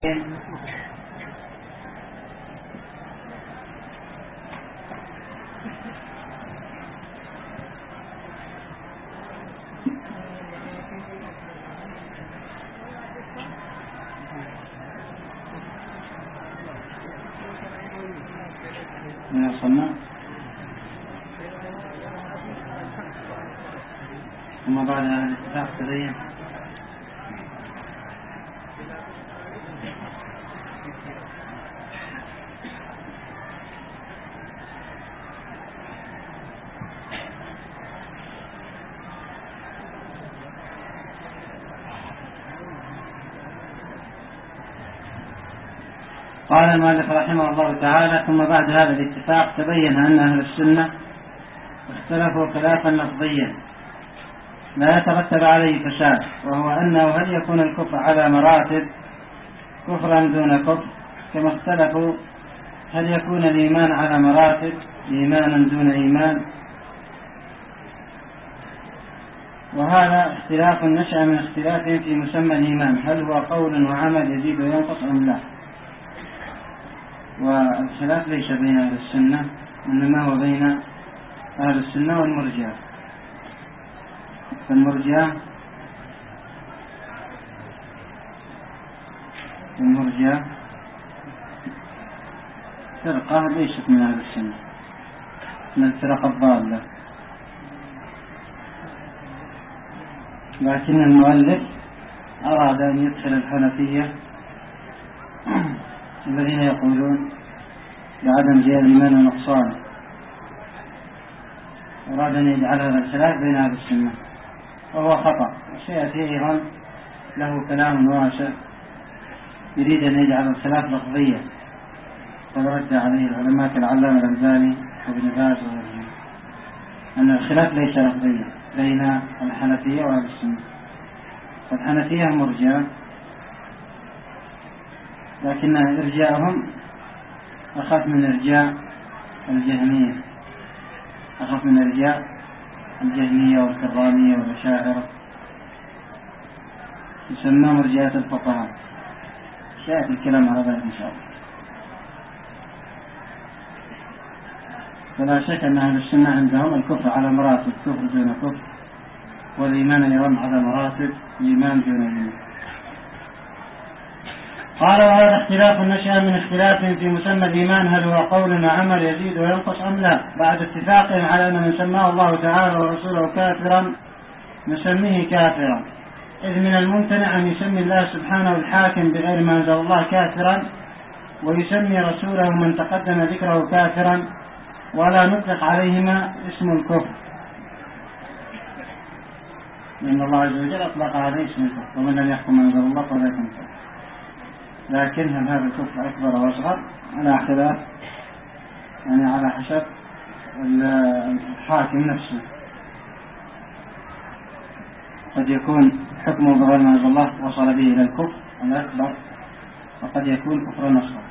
من وصلنا ثم بعد هذا الاتفاق تبين قال المؤلف رحمه الله تعالى: ثم بعد هذا الاتفاق تبين أن أهل السنة اختلفوا خلافا لفظيا لا يترتب عليه فساد، وهو أنه هل يكون الكفر على مراتب كفرا دون كفر، كما اختلفوا هل يكون الإيمان على مراتب إيمانا دون إيمان. وهذا اختلاف نشأ من اختلاف في مسمى الإيمان، هل هو قول وعمل يزيد وينقص أم لا. والخلاف ليس بين أهل السنة، إنما هو بين أهل السنة والمرجئة. فالمرجئة فرقة ليست من أهل السنة، من الفرق الضالة، لكن المؤلف أراد أن يدخل الحنفية الذين يقولون بعدم جاء الإيمان ونقصان، أراد أن يجعل هذا الخلاف بين أهل السنة، وهو خطأ. سيأتي أيضا له كلام واسع يريد أن يجعل الخلاف لفظية، قد رد عليه العلماء كالعلامة الألباني وابن باز وغيرهم أن الخلاف ليس لفظيا بين الحنفية وأهل السنة. فالحنفية مرجئة، لكن إرجاءهم أخف من إرجاء الجهمية، أخف من إرجاء الجهمية والكرامية والأشاعرة، يسمى مرجئة الفقهاء. سيأتي الكلام على ذلك إن شاء الله. فلا شك أن أهل السنة عندهم الكفر على مراتب كفر دون كفر، والإيمان أيضا على مراتب إيمان دون إيمان. قال: وهذا اختلاف نشأ من اختلاف في مسمى الإيمان، هل هو قول وعمل يزيد وينقص أم لا، بعد اتفاقهم على أن من سماه الله تعالى ورسوله كافرا نسميه كافرا، إذ من الممتنع أن يسمي الله سبحانه الحاكم بغير ما أنزل الله كافرا، ويسمي رسوله من تقدم ذكره كافرا، ولا نطلق عليهما اسم الكفر، لأن الله عز وجل أطلق عليه اسم الكفر: ومن لم يحكم ما أنزل الله فلا يكون كفر. لكن هل هذا الكفر أكبر وأصغر على اختلاف، يعني على حسب الحاكم نفسه. قد يكون حكمه بغير ما أنزل الله وصل به إلى الكفر الأكبر، وقد يكون كفرا أصغر،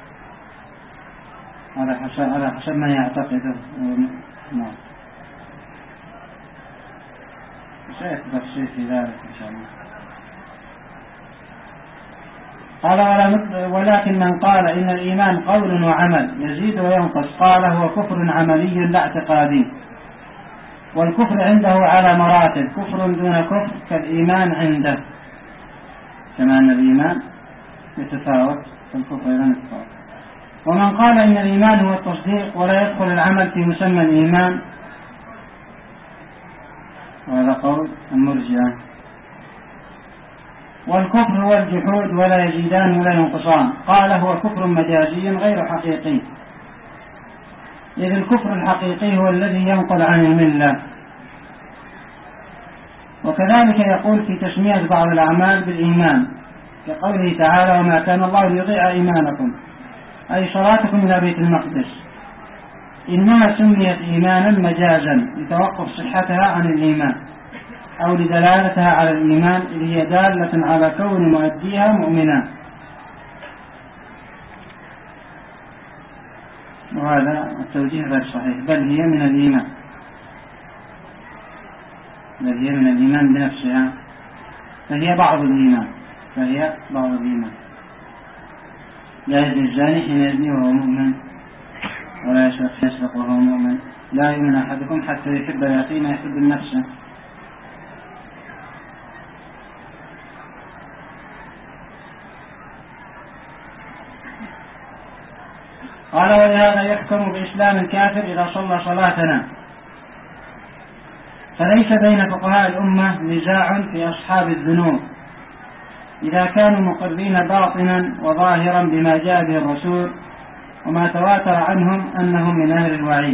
على حسب ما يعتقده. نعم، سيأتي تفصيل في ذلك إن شاء الله. قال: ولكن من قال إن الإيمان قول وعمل يزيد وينقص قال هو كفر عملي لا اعتقادي، والكفر عنده على مراتب كفر دون كفر كالإيمان عنده، كما أن الإيمان يتفاوت فالكفر أيضا يتفاوت. ومن قال إن الإيمان هو التصديق ولا يدخل العمل في مسمى الإيمان، وهذا قول المرجئة. والكفر هو الجحود ولا يزيدان ولا ينقصان، قال هو كفر مجازي غير حقيقي، إذ الكفر الحقيقي هو الذي ينقل عن الملة. وكذلك يقول في تسمية بعض الأعمال بالإيمان، كقوله تعالى: وما كان الله ليضيع إيمانكم، أي صلاتكم إلى بيت المقدس، إنها سميت إيمانا مجازا لتوقف صحتها عن الإيمان أو لدلالتها على الإيمان، اللي هي دالة على كون مؤديها مؤمنا. وهذا التوجيه غير صحيح، بل هي من الإيمان بنفسها، فهي بعض الإيمان. لا يزني الزاني حين يزني وهو مؤمن ولا يسرق وهو مؤمن. لا يؤمن أحدكم حتى يحب لأخيه ما يحب لنفسه. قال ولهذا يحكم بإسلام الكافر إذا صلى صلاتنا. فليس بين فقهاء الأمة نزاع في أصحاب الذنوب إذا كانوا مقرين باطنا وظاهرا بما جاء به الرسول وما تواتر عنهم أنهم من أهل الوعيد.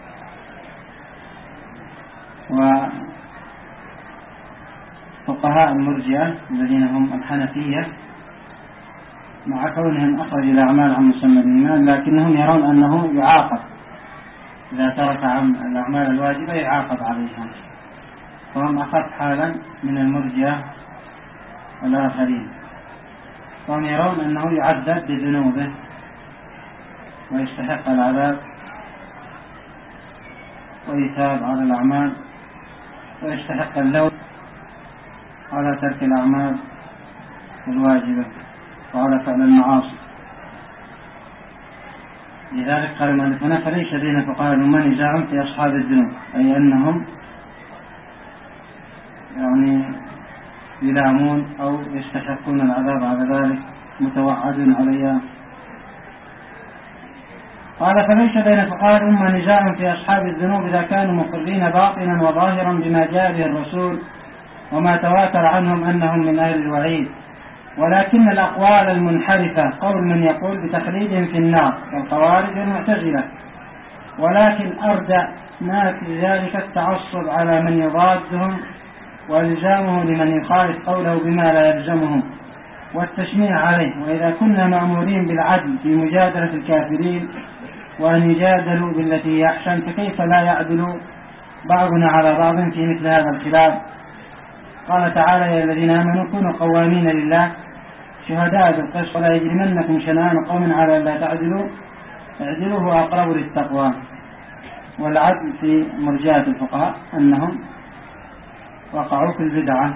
وفقهاء المرجئة الذين هم الحنفية مع كونهم أخرج الأعمال عن مسمى الإيمان لكنهم يرون أنه يعاقب إذا ترك عن الأعمال الواجبة يعاقب عليها، فهم أخف حالا من المرجئة الآخرين، فهم يرون أنه يعذب بذنوبه ويستحق العذاب ويتاب على الأعمال ويستحق اللوم على ترك الأعمال الواجبة وعلى فعل المعاصي. لذلك قال المؤلف هنا فليس بين فقهاء الأمة نزاع في أصحاب الذنوب، أي أنهم يلامون أو يستحقون العذاب على ذلك متوعد عليها. قال فليس بين فقهاء الأمة نزاع في أصحاب الذنوب إذا كانوا مقرين باطنا وظاهرا بما جاء به الرسول وما تواتر عنهم أنهم من أهل الوعيد، ولكن الأقوال المنحرفة قول من يقول بتخليدهم في النار كالخوارج والمعتزلة، ولكن أردأ ما في ذلك التعصب على من يضادهم والزامه لمن يخالف قوله بما لا يلزمه والتشنيع عليه. وإذا كنا مأمورين بالعدل في مجادلة الكافرين وأن يجادلوا بالتي هي أحسن، فكيف لا يعدل بعضنا على بعض في مثل هذا الخلاف؟ قال تعالى يا الذين آمنوا كونوا قوامين لله شهداء بالقسط ولا يجرمنكم شنآن قوم على لا تعدلوا اعدلوا هو أقرب للتقوى. والعدل في مرجئة الفقهاء أنهم وقعوا في البدعة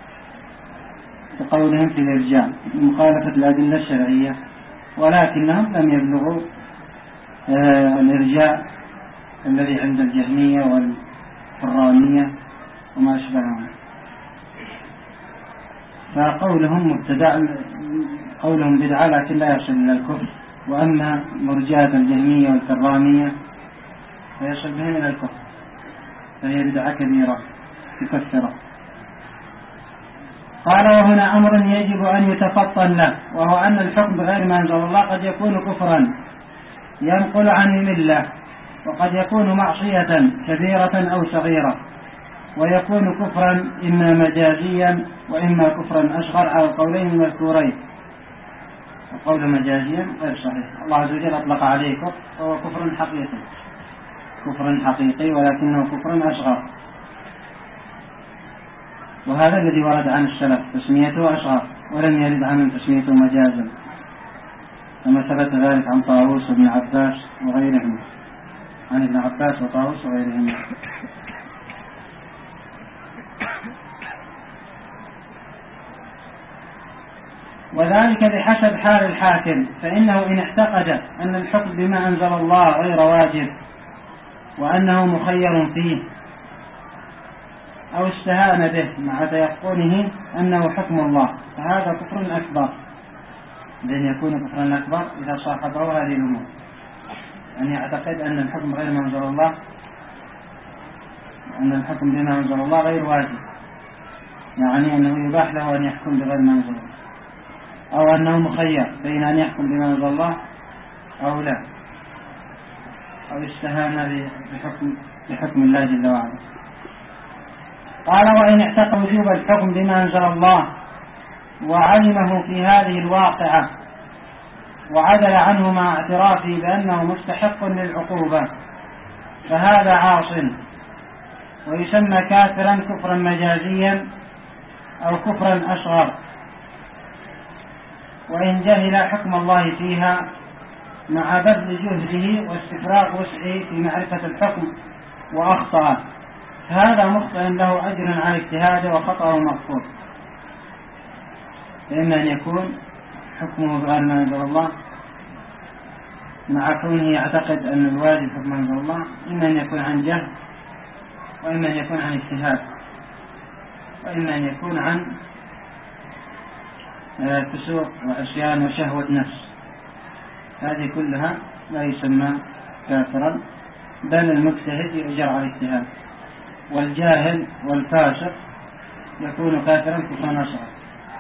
بقولهم في الإرجاء مخالفة الأدلة الشرعية، ولكنهم لم يبلغوا الإرجاء الذي عند الجهمية والحرانية وما أشبههم. فقولهم مبتدع، قولهم بدعة لكن لا يصل إلى الكفر، وأما مرجئة الجهمية والكرامية فيصل بهم إلى الكفر، فهي بدعة كبيرة تكفره. قال وهنا أمر يجب أن يتفطن له، وهو أن الحكم بغير ما أنزل الله قد يكون كفرا ينقل عن الملة، وقد يكون معصية كبيرة أو صغيرة، ويكون كفرا إما مجازيا وإما كفرا أصغر على القولين المذكورين. القول مجازيا غير صحيح، الله عز وجل أطلق عليه كفر وهو كفر حقيقي، كفر حقيقي ولكنه كفر أصغر، وهذا الذي ورد عن السلف تسميته أصغر، ولم يرد عنه تسميته مجازا، كما ثبت ذلك عن طاووس وابن عباس وغيرهم، عن ابن عباس وطاووس وغيرهم. وذلك بحسب حال الحاكم، فإنه إن اعتقد أن الحكم بما أنزل الله غير واجب وأنه مخير فيه، أو استهان به مع تيقنه أنه حكم الله، فهذا كفر أكبر، لأن يكون كفرا أكبر إذا صاحبه هذه الأمور، أن يعتقد أن الحكم غير ما أنزل الله، أن الحكم بما أنزل الله غير واجب، يعني أنه يباح له أن يحكم بغير ما أنزل الله، أو أنه مخير بين أن يحكم بما أنزل الله أو لا، أو استهان بحكم الله جل وعلا. قال وإن اعتقد وجوب الحكم بما أنزل الله وعلمه في هذه الواقعة وعدل عنه مع اعترافه بأنه مستحق للعقوبة، فهذا عاص، ويسمى كافرا كفرا مجازيا أو كفرا أصغر، وإن جهل حكم الله فيها مع بذل جهده واستفراغ وسعه في معرفة الحكم وأخطأ، هذا مخطئ له أجر على اجتهاده وخطأه مغفور، فإما أن يكون حكمه بغير ما أنزل الله مع كونه يعتقد أن الواجب حكم أنزل الله إما أن يكون عن جهل، وإما أن يكون عن اجتهاد، وإما أن يكون عن فسوق وعصيان وشهوة نفس. هذه كلها لا يسمى كافرا، بل المجتهد يؤجر على الاجتهاد، والجاهل والفاسق يكون كافرا كفرا أصغر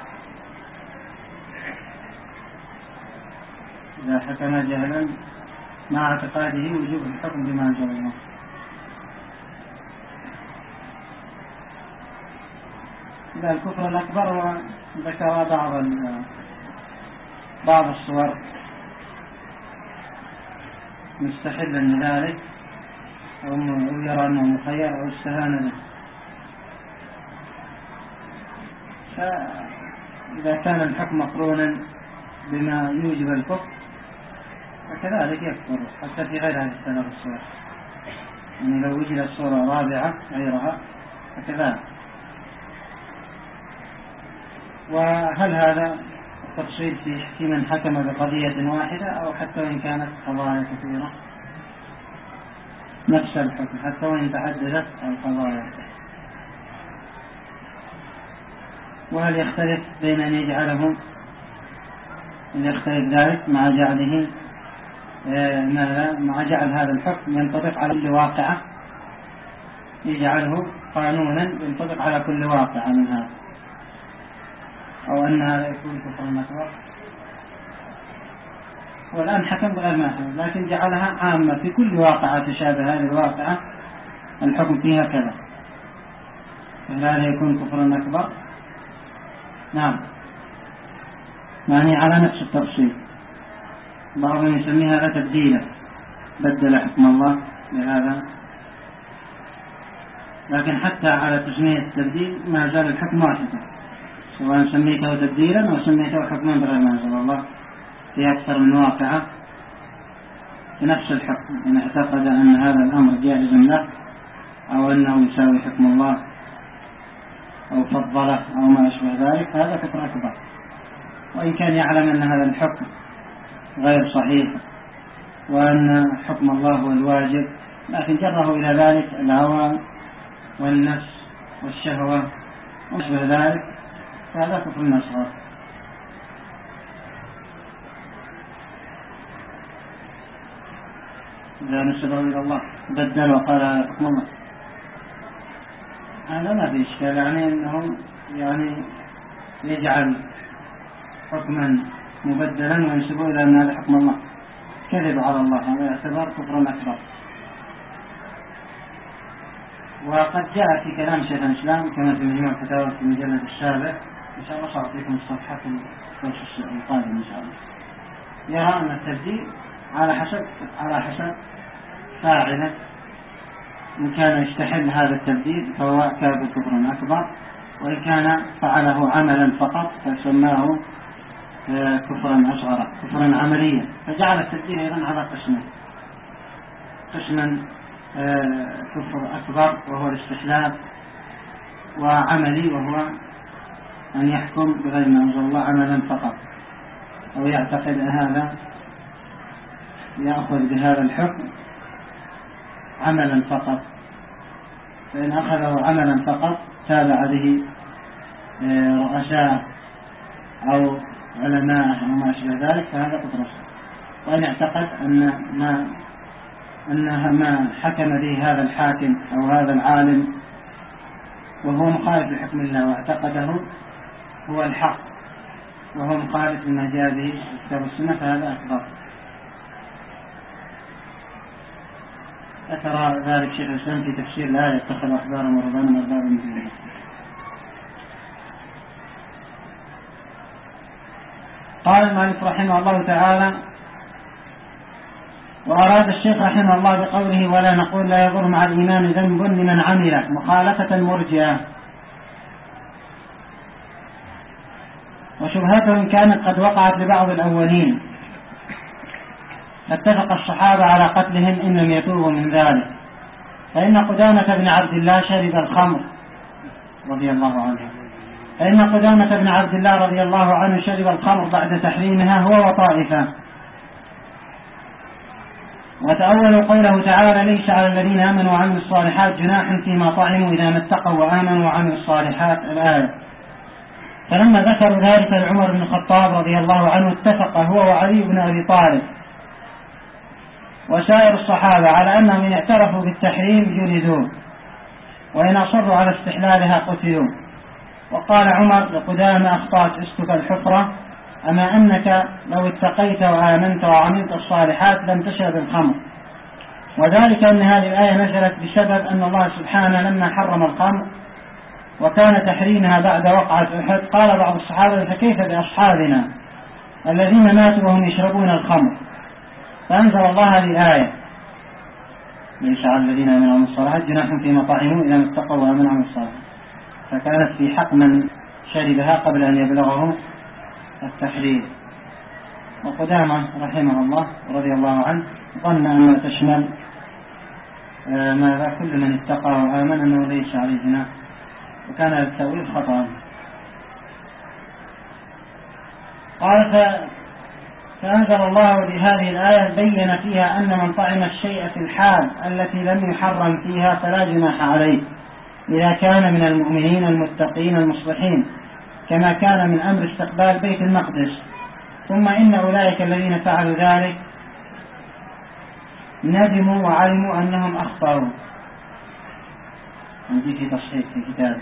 إذا حكم جهلا مع اعتقاده وجوب الحكم بما أنزل الله. إذا الكفر الأكبر ذكر بعض الصور مستحلا لذلك، أو يرى أنه مخير أو استهان به. فإذا كان الحكم مقرونا بما يوجب الكفر فكذلك يكفر حتى في غير هذه الثلاث الصور. يعني لو وجدت صورة رابعة غيرها فكذلك. وهل هذا التفصيل في من حكم بقضية واحدة أو حتى وإن كانت قضايا كثيرة؟ نفس الحكم حتى وإن تعددت القضايا. وهل يختلف بين أن يجعله يختلف ذلك مع جعله مع جعل هذا الحكم ينطبق على كل واقعة، يجعله قانونا ينطبق على كل واقعة من هذا، أو أن هذا يكون كفرا أكبر. والآن حكم بغير ما حكم، لكن جعلها عامة في كل واقعة تشابه هذه الواقعة الحكم فيها كذا، فهل هذا يكون كفرا أكبر؟ نعم، يعني على نفس التفصيل. بعضهم يسميها هذا تبديلا، بدل حكم الله لهذا، لكن حتى على تسمية التبديل ما زال الحكم واحدا، سواء سميته تبديلا أو سميته حكما بغير ما أنزل الله في أكثر من واقعة بنفس الحكم. إن اعتقد أن هذا الأمر جائز له أو أنه يساوي حكم الله أو فضله أو ما أشبه ذلك، هذا كفر أكبر، وإن كان يعلم أن هذا الحكم غير صحيح وأن حكم الله هو الواجب، لكن جره إلى ذلك الهوى والنفس والشهوة وأشبه ذلك، فهذا كفر أصغر. إذا نسبه إلى الله بدل وقال حكم الله، هذا ما في إشكال، يعني أنه يجعل حكما مبدلا وينسبه إلى أن هذا حكم الله، كذب على الله، هذا يعتبر كفرا أكبر. وقد جاء في كلام شيخ الإسلام كما في مجموع الفتاوى في المجلد السابع، إن شاء الله سأعطيكم الصفحة في الكورس القادم إن شاء الله، يرى أن التبديل على حسب فاعله، إن كان يستحل هذا التبديل فهو كافر كفرا أكبر، وإن كان فعله عملا فقط فسماه كفرا أصغر كفرا عمليا. فجعل التبديل أيضا على قسمين: قسما كفر أكبر وهو الاستحلال، وعملي وهو أن يحكم بغير ما أنزل الله عملا فقط، أو يعتقد هذا يأخذ بهذا الحكم عملا فقط، فإن أخذه عملا فقط تابع به رؤساء أو علماء أو ما أشبه ذلك فهذا كفر أصغر. وإن اعتقد أن ما حكم به هذا الحاكم أو هذا العالم وهو مخالف لحكم الله واعتقده هو الحق وهو مخالف لما جاء به الكتاب والسنة فهذا أكبر. ذكر ذلك شيخ الإسلام في تفسير الآية: اتخذ أحبارهم ورهبانهم أربابا من دون الله. قال المؤلف رحمه الله تعالى: وأراد الشيخ رحمه الله بقوله ولا نقول لا يضر مع الإيمان ذنب لمن عمله مخالفة المرجئة، وشبهتهم كانت قد وقعت لبعض الأولين، اتفق الصحابة على قتلهم إن لم يتوبوا من ذلك، فإن قدامة بن عبد الله شرب الخمر رضي الله عنه، فإن قدامة بن عبد الله رضي الله عنه شرب الخمر بعد تحريمها هو وطائفة، وتأولوا قوله تعالى ليس على الذين آمنوا وعملوا الصالحات جناح فيما طعموا إذا ما اتقوا وآمنوا وعملوا الصالحات الآية. فلما ذكروا ذلك لعمر بن الخطاب رضي الله عنه اتفق هو وعلي بن أبي طالب وسائر الصحابة على أنهم إن اعترفوا بالتحريم جلدوه وإن أصروا على استحلالها قتلوا. وقال عمر لقدامى أخطأت اسكك الحفرة، أما أنك لو اتقيت وآمنت وعملت الصالحات لم تشرب الخمر. وذلك أن هذه الآية نزلت بسبب أن الله سبحانه لما حرم الخمر وكان تحريمها بعد وقعة أحد قال بعض الصحابة فكيف بأصحابنا الذين ماتوا وهم يشربون الخمر، فأنزل الله هذه الآية ليس على الذين آمنوا وعملوا الصالحات جناح فيما طعموا إذا ما اتقوا وآمنوا وعملوا الصالحات، فكانت في حق من شربها قبل أن يبلغه التحريم. وقدامى رحمه الله رضي الله عنه ظن أن تشمل ماذا كل من اتقى وآمن أنه ليس عليه جناح، وكان التأويل خطأ. قال فأنزل الله بهذه الآية بين فيها أن من طعم الشيء في الحال التي لم يحرم فيها فلا جناح عليه إذا كان من المؤمنين المتقين المصلحين، كما كان من أمر استقبال بيت المقدس. ثم إن أولئك الذين فعلوا ذلك ندموا وعلموا أنهم أخطأوا. عندي في تصحيح في كتابي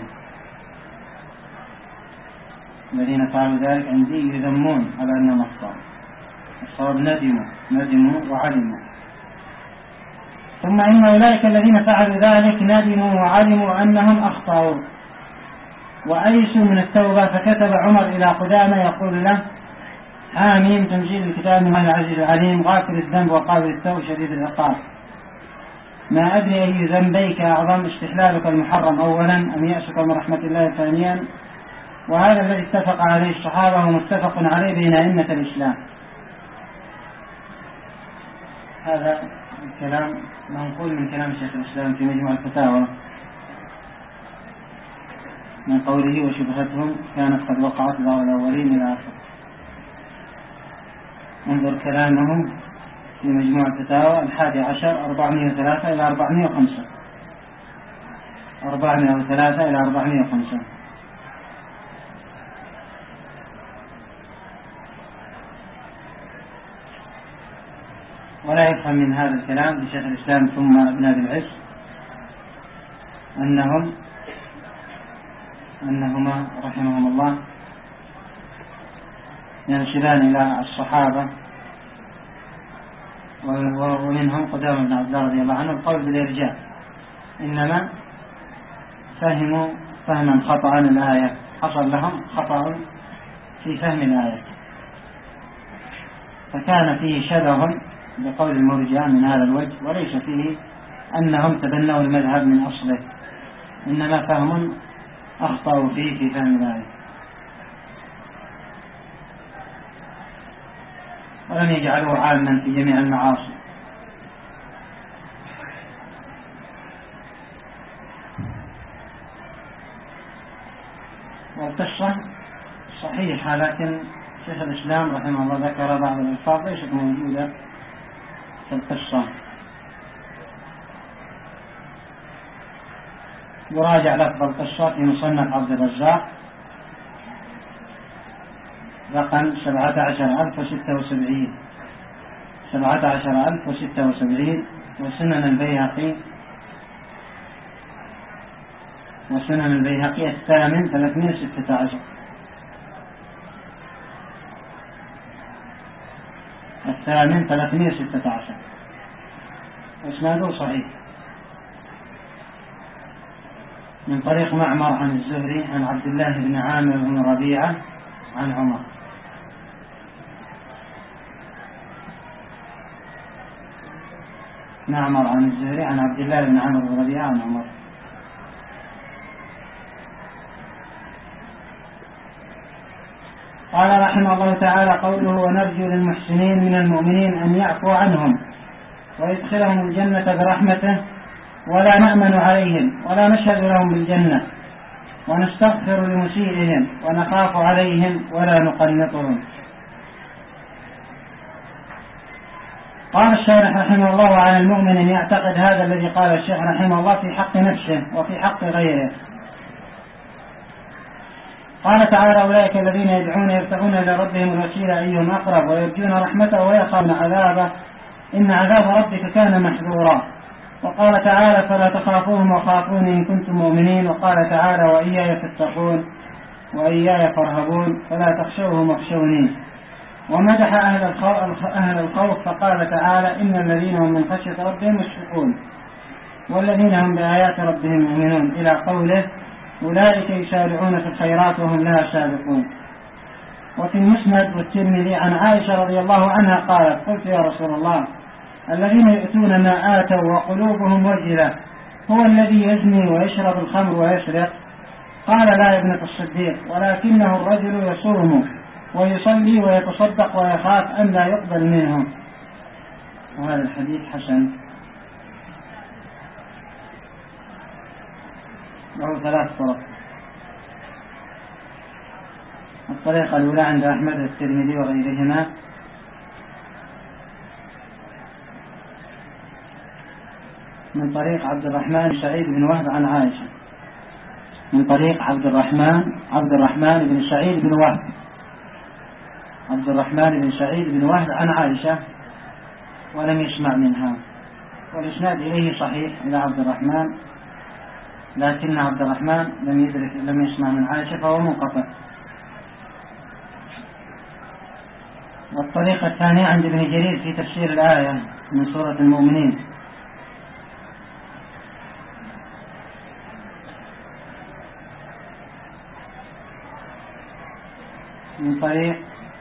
الذين فعلوا ذلك عندي يذمون على أنهم أخطأوا، الصواب ندموا وعلموا. ثم إن أولئك الذين فعلوا ذلك ندموا وعلموا أنهم أخطأوا وأيسوا من التوبة. فكتب عمر إلى قدامى يقول له حاميم تنزيل الكتاب من الله العزيز العليم غافر الذنب وقابل التوب شديد العقاب، ما أدري أي ذنبيك أعظم استحلالك المحرم أولا أم يأسك من رحمة الله ثانيا. وهذا الذي اتفق عليه الصحابة ومتفق عليه بين أئمة الإسلام. هذا الكلام منقول من كلام شيخ الإسلام في مجموع الفتاوى من قوله وشبهتهم كانت قد وقعت بعض الأولين إلى آخر. انظر كلامهم في مجموع الفتاوى 11 403 إلى 405 403 إلى 405. ولا يفهم من هذا الكلام لشيخ الإسلام ثم ابن أبي العز أنهما رحمهم الله ينسبان إلى الصحابة ومنهم قدامى بن عبد الله رضي الله عنه القول بالإرجاء، إنما فهموا فهما خطأ الآية، حصل لهم خطأ في فهم الآية، فكان فيه شبه بقول المرجئة من هذا الوجه، وليس فيه أنهم تبنوا المذهب من أصله، إنما فهم أخطأوا فيه في فهم الآية ولم يجعلوه عاما في جميع المعاصي. والقصة صحيحة، لكن شيخ الإسلام رحمه الله ذكر بعض الألفاظ ليست موجودة في القصة. يراجع لفظ القصة في مصنف عبد الرزاق رقم 17076 17076 وسنن البيهقي الثامن 316 الثامن 316 واسناده صحيح من طريق معمر عن الزهري عن عبد الله بن عامر بن ربيعة عن عمر. معمر عن الزهري عن عبد الله بن عامر بن ربيعة عن عمر. قال رحمه الله تعالى قوله ونرجو للمحسنين من المؤمنين أن يعفو عنهم ويدخلهم الجنة برحمته ولا نأمن عليهم ولا نشهد لهم بالجنة ونستغفر لمسيئهم ونخاف عليهم ولا نقنطهم. قال الشارح رحمه الله: على المؤمن أن يعتقد هذا الذي قال الشيخ رحمه الله في حق نفسه وفي حق غيره. قال تعالى: أولئك الذين يدعون يبتغون إلى ربهم الوسيلة أيهم أقرب ويرجون رحمته ويخافون عذابه إن عذاب ربك كان محذورا. وقال تعالى: فلا تخافوهم وخافون إن كنتم مؤمنين. وقال تعالى: وإياي فاتقون وإياي فارهبون فلا تخشوهم واخشوني. ومدح أهل الخوف فقال تعالى: إن الذين هم من خشية ربهم مشفقون والذين هم بآيات ربهم يؤمنون، إلى قوله: أولئك يسارعون في الخيرات وهم لها سابقون. وفي المسند والترمذي عن عائشة رضي الله عنها قالت: قلت يا رسول الله، الذين يؤتون ما آتوا وقلوبهم وجلة هو الذي يزني ويشرب الخمر ويسرق؟ قال: لا يا ابنة الصديق، ولكنه الرجل يصوم ويصلي ويتصدق ويخاف أن لا يقبل منه. وهذا الحديث حسن. له 3 طرق. الطريقة الأولى عند أحمد والترمذي وغيرهما من طريق عبد الرحمن بن سعيد بن وهب عن عائشة، من طريق عبد الرحمن بن سعيد بن وهب، عبد الرحمن بن سعيد بن وهب عن عائشة ولم يسمع منها، والإسناد إليه صحيح إلى عبد الرحمن، لكن عبد الرحمن لم يسمع من عائشة فهو منقطع. والطريقة الثانية عند ابن جرير في تفسير الآية من سورة المؤمنين، من طريق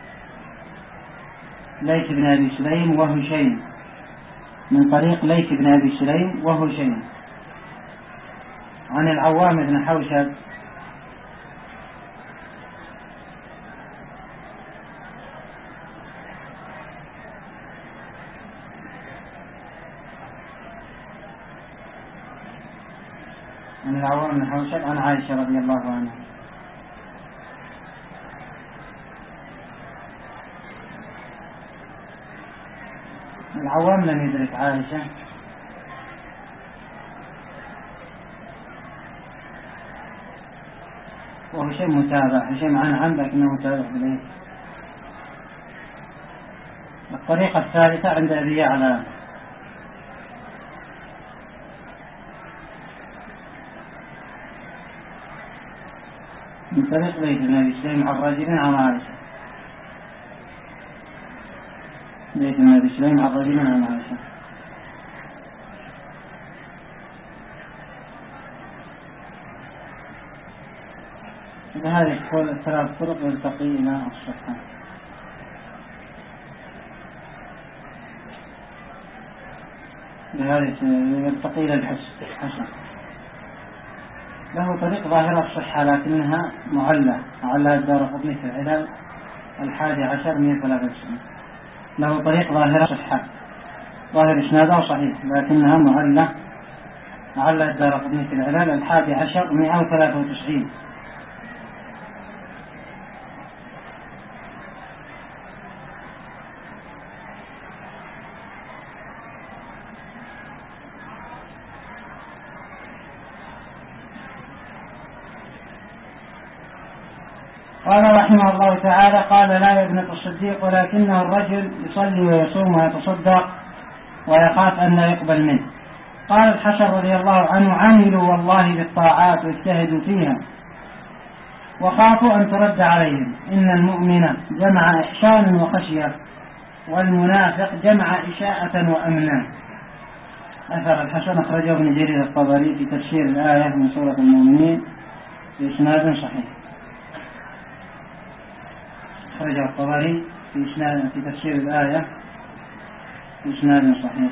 ليث بن أبي سليم وهشيم، من طريق ليث بن أبي سليم وهشيم عن العوام بن حوشب عن عائشة رضي الله عنها. العوام لم يدرك عائشة، وهشيم متابع، هشيم عن لكنه متابع إليه. الطريقة الثالثة عند أبي يعلى من طريق ليث بن أبي سليم عن رجل عن عائشة، ليث بن أبي سليم عن رجل عن عائشة. هذه كل 3 طرق يلتقي إلى الصحة. بهذه يلتقي إلى الحسن. له طريق ظاهرة الصحة لكنها معلة الدارقطني في العلل 11 193. له طريق ظاهرة الصحة، ظاهر إسناده صحيح لكنها معلة الدارقطني في العلل 11 193. قال رحمه الله تعالى: قال: لا يا ابنة الصديق، ولكنه الرجل يصلي ويصوم ويتصدق ويخاف أن لا يقبل منه. قال الحسن رضي الله عنه: عملوا والله بالطاعات واجتهدوا فيها وخافوا أن ترد عليهم. إن المؤمن جمع إحسان وخشية، والمنافق جمع إشاءة وأمنا. أثر الحسن أخرجه ابن جرير الطبري في تفسير الآية من سورة المؤمنين بإسناد صحيح. أخرجه الطبري في تفسير الآية بإسناد صحيح.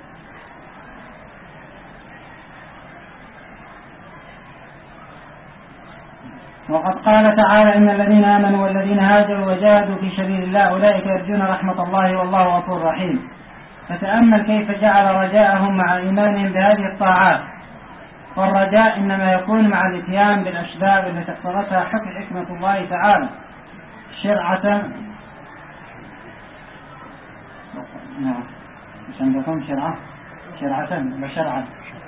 وقد قال تعالى: إن الذين آمنوا والذين هاجروا وجاهدوا في سبيل الله أولئك يرجون رحمة الله والله غفور رحيم. فتأمل كيف جعل رجاءهم مع إيمانهم بهذه الطاعات. والرجاء إنما يكون مع الاتيان بالأسباب التي اقتضتها حكمة الله تعالى شرعة مش عندكم شرعة ولا شرعا؟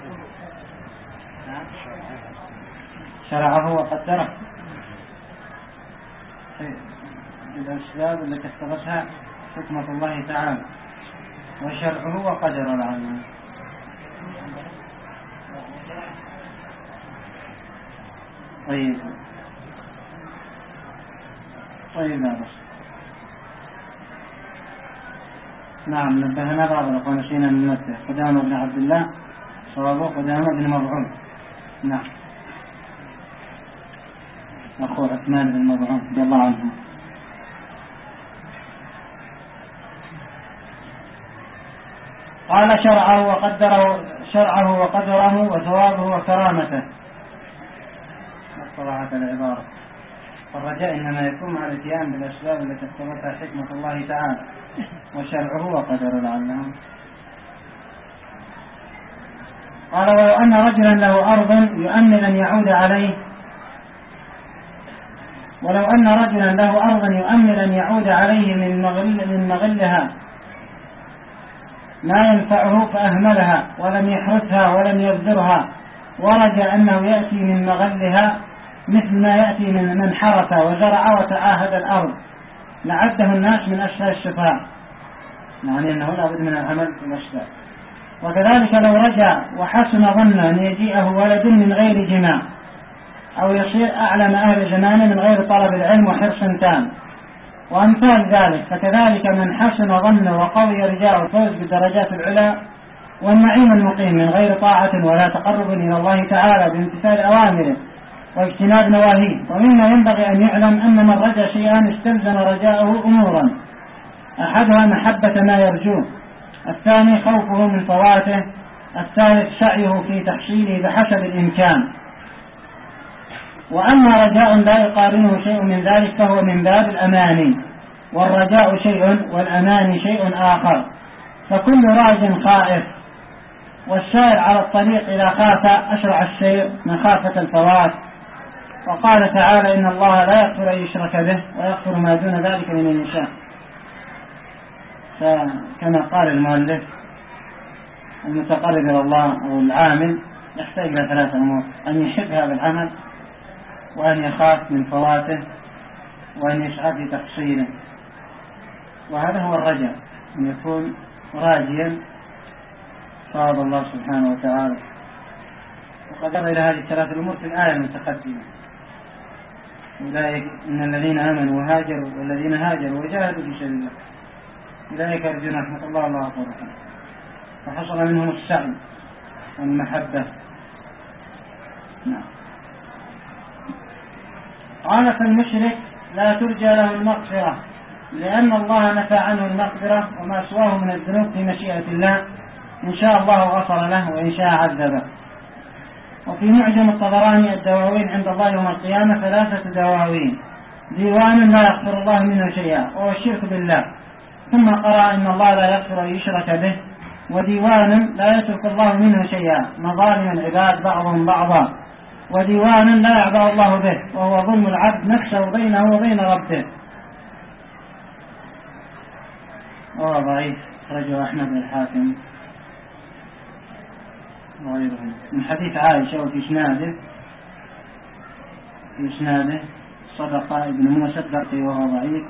شرعه وقدره الأسباب التي اقتضتها حكمة الله تعالى، وشرعه وقدره العالم. طيب لا بس. نعم، نبهنا بعض الأخوان نسينا من نبه قدامة بن عبد الله، صوابه قدامة بن مضعون. نعم، أخو عثمان بن مضعون رضي الله عنه. قال شرعه وقدره وثوابه وكرامته. صراحة العبارة، فالرجاء إنما يكون مع الاتيان بالأسباب التي اقتضتها حكمة الله تعالى، وشرعه وقدره لعلهم. قال ولو أن رجلا له أرض يؤمل أن يعود عليه، ولو أن رجلا له أرض يؤمل أن يعود عليه من مغلها ما ينفعه فأهملها ولم يحرثها ولم يبذرها، ورجى أنه يأتي من مغلها مثل ما يأتي من حرث وزرع وتعاهد الأرض، لعده الناس من أشهى الشفاء، يعني أنه لا بد من العمل في الأشباه. وكذلك لو رجع وحسن ظن أن يجيئه ولد من غير جماع، أو يصير أعلم أهل زمانه من غير طلب العلم وحرص تام وأمثال ذلك، فكذلك من حسن ظن وقوي رجاء الفوز بالدرجات العلى والنعيم المقيم من غير طاعة ولا تقرب إلى الله تعالى بامتثال أوامره واجتناب نواهيه. ومما ينبغي أن يعلم أن من رجا شيئا استلزم رجاءه أمورا، أحدها محبة ما يرجوه، الثاني خوفه من فواته، الثالث سعيه في تحصيله بحسب الإمكان. وأما رجاء لا يقارنه شيء من ذلك فهو من باب الأماني، والرجاء شيء والأماني شيء آخر. فكل راج خائف، والسائر على الطريق إذا خاف أسرع السير مخافة الفوات. وقال تعالى إن الله لا يغفر أن يشرك به ويغفر ما دون ذلك لمن يشاء. فكما قال المؤلف المتقرب إلى الله أو العامل يحتاج إلى 3 أمور: أن يحب هذا العمل، وأن يخاف من فواته، وأن يسعى في تحصيله. وهذا هو الرجاء، أن يكون راجيا صواب الله سبحانه وتعالى. وقد أرى إلى هذه 3 الأمور في الآية المتقدمة: أولئك إن الذين آمنوا وهاجروا والذين هاجروا وجاهدوا في سبيل الله أولئك يرجون رحمة الله والله غفور رحيم. فحصل منهم السعي والمحبة. نعم. قال فالمشرك لا ترجى له المغفرة، لأن الله نفى عنه المغفرة وما سواه من الذنوب في مشيئة الله، إن شاء الله غفر له وإن شاء عذبه. وفي معجم الطبراني الدواوين عند الله يوم القيامة 3 دواوين: ديوان لا يغفر الله منه شيئا وهو الشرك بالله، ثم قرأ إن الله لا يغفر أن يشرك به، وديوان لا يترك الله منه شيئا مظالم العباد بعضهم بعضا، وديوان لا يعبأ الله به وهو ظلم العبد نفسه بينه وبين ربه. وهو ضعيف، رجل أحمد الحاكم وغيرهم. من حديث عائشة وفي إسناده صدق ابن موسى الدرقي وهو ضعيف،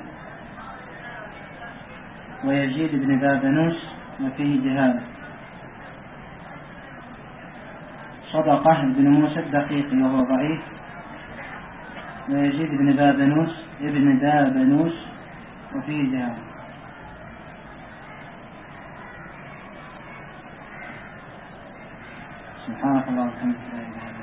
ويزيد بن بابنوس وفيه جهالة. صدقه ابن موسى الدقيقي وهو ضعيف، ويزيد بن بابنوس وفيه جهالة. سبحانك اللهم وبحمدك.